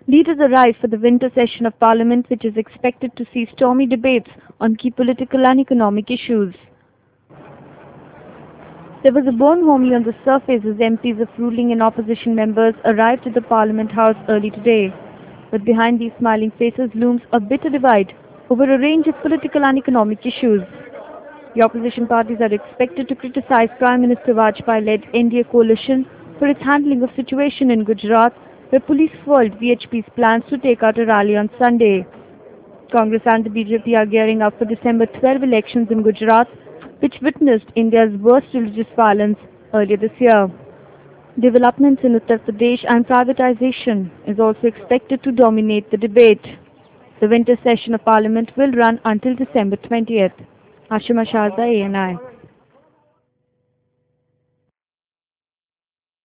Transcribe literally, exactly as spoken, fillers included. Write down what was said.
Leaders arrive for the winter session of Parliament, which is expected to see stormy debates on key political and economic issues. There was a bonhomie on the surface as M Ps of ruling and opposition members arrived at the Parliament House early today. But behind these smiling faces looms a bitter divide over a range of political and economic issues. The opposition parties are expected to criticize Prime Minister Vajpayee-led N D A coalition for its handling of situation in Gujarat, where police foiled V H P's plans to take out a rally on Sunday. Congress and the B J P are gearing up for December twelfth elections in Gujarat, which witnessed India's worst religious violence earlier this year. Developments in Uttar Pradesh and privatization is also expected to dominate the debate. The winter session of Parliament will run until December twentieth. Ashima Sharda, A N I.